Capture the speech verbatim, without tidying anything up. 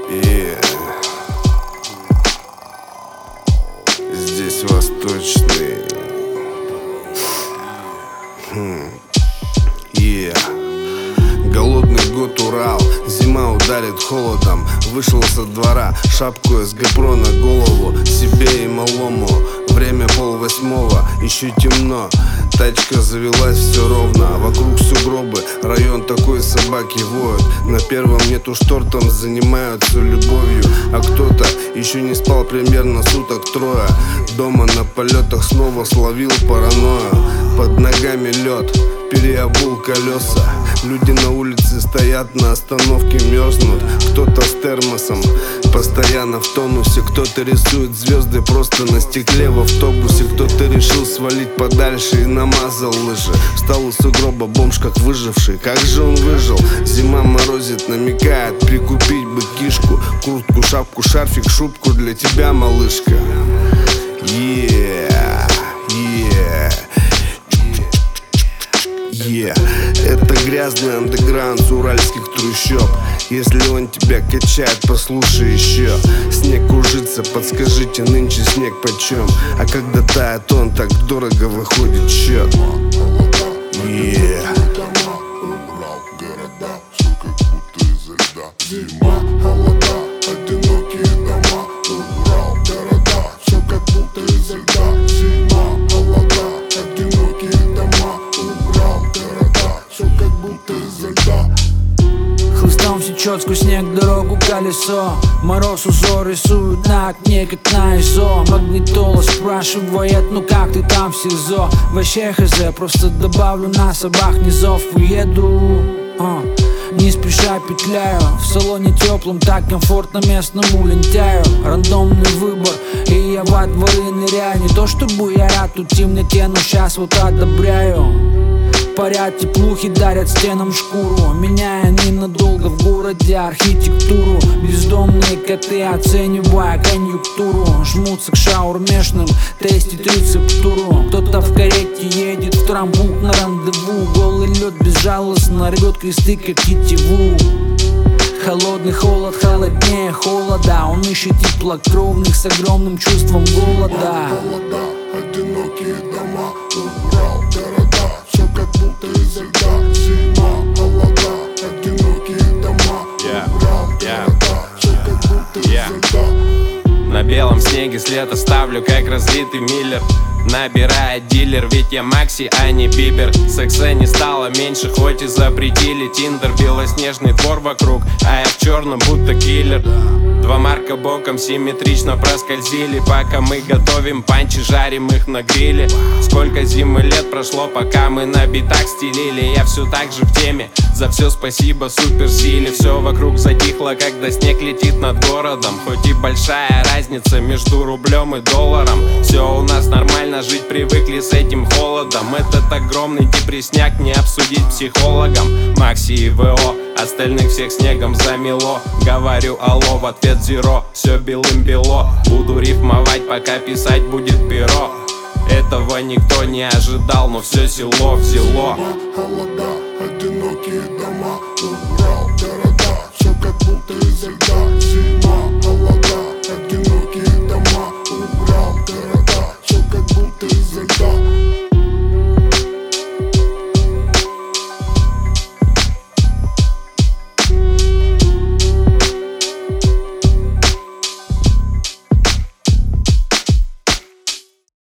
Yeah. Здесь восточный. Хм. Yeah. Голодный год Урал, зима ударит холодом. Вышел со двора, шапку эс гэ про на голову, себе и малому. Время полвосьмого, еще темно. Тачка завелась, все ровно, вокруг сугробы, район такой, собаки воют. На первом нету штор, там занимаются любовью. А кто-то еще не спал примерно суток трое. Дома на полетах снова словил паранойю. Под ногами лед, переобул колеса. Люди на улице стоят, на остановке мерзнут. Кто-то с термосом, постоянно в тонусе. Кто-то рисует звезды просто на стекле в автобусе. Кто-то решил свалить подальше и намазал лыжи. Встал из сугроба бомж как выживший. Как же он выжил? Зима морозит, намекает прикупить бы кишку. Куртку, шапку, шарфик, шубку для тебя, малышка. Yeah, yeah. Yeah. Это грязный андеграунд с уральских трущоб. Если он тебя качает, послушай еще. Снег кружится, подскажите, нынче снег почем? А когда тает он, так дорого выходит счет. Yeah. Зима, холода, одинокие дома, Урал, города, все как будто изо льда. Зима, холода, одинокие дома, Урал, города, все как будто изо льда. Хлыстом сечет сквозь снег дорогу колесо. Мороз узор рисует на окне, как на ИЗО. Магнитола спрашивает, ну как ты там в СИЗО? Вообще хз, просто добавлю на собак низов. Уеду, а, не спеша петляю. В салоне теплом так комфортно местному лентяю. Рандомный выбор, и я во дворы ныряю. Не то чтобы я рад тут темноте, но сейчас вот одобряю. Парят теплухи, дарят стенам шкуру, меняя ненадолго в городе архитектуру. Бездомные коты, оценивая конъюнктуру, жмутся к шаурмешным, тестит рецептуру. Кто-то в карете едет в трамбук на рандеву. Голый лед безжалостно рвет кресты, как тетиву. Холодный холод, холоднее холода. Он ищет теплокровных с огромным чувством голода. Холода, одинокие дома, Урал, города, все как будто изо льда. Зима, холода, одинокие дома, Урал, города, все как будто изо льда. На белом снеге след оставлю, как разлитый Миллер. Набирает дилер, ведь я Макси, а не Бибер. Секса не стало меньше, хоть и запретили Тиндер. Белоснежный двор вокруг, а я в черном будто киллер. Два марка боком симметрично проскользили. Пока мы готовим панчи, жарим их на гриле. Сколько зим и лет прошло, пока мы на битах стелили. Я все так же в теме, за все спасибо суперсиле. Все вокруг затихло, когда снег летит над городом. Хоть и большая разница между рублем и долларом. Все у нас нормально, жить привыкли с этим холодом. Этот огромный депресняк не обсудить психологом. Макси и вэ о, остальных всех снегом замело. Говорю алло, в ответ зеро, все белым-бело. Буду рифмовать, пока писать будет перо. Этого никто не ожидал, но все село взяло. Холода,